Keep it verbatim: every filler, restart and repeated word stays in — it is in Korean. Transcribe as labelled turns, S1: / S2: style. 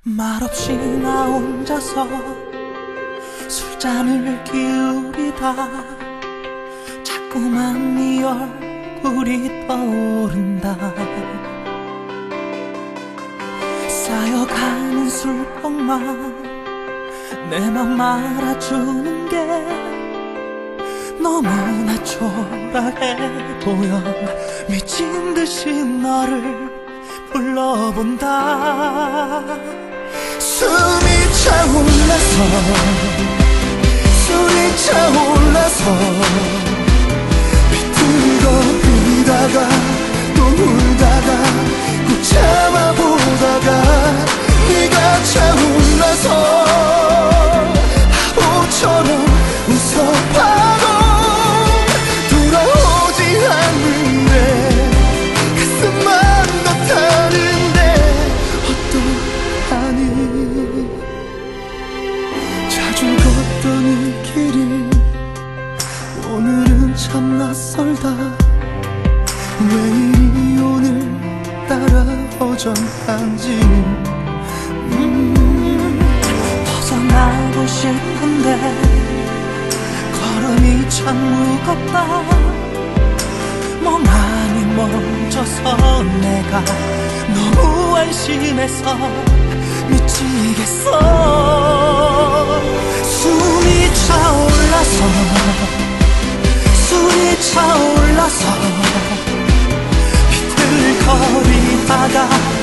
S1: 말없이 나 혼자서 술잔을 기울이다 자꾸만 네 얼굴이 떠오른다. 쌓여가는 술병만 내 맘 알아주는 게 너무나 초라해 보여. 미친 듯이 너를 불러본다. 숨이 차올라서 술이 차올라서 비틀고 울다가 또 울다가 꾹 참아보다가 네가 차올라서 바보처럼 웃어봐도 돌아오지 않는데 가슴만 더 타는데 어떡하니. 자주 걷던 이 길이 오늘은 참 낯설다. 왜 이리 오늘따라 허전한지. 음, 벗어나고 싶은데 걸음이 참 무겁다. 멍하니 멈춰서 내가 너무 안심해서 미치겠어. 숨이 차올라서 술이 차올라서 비틀거리다가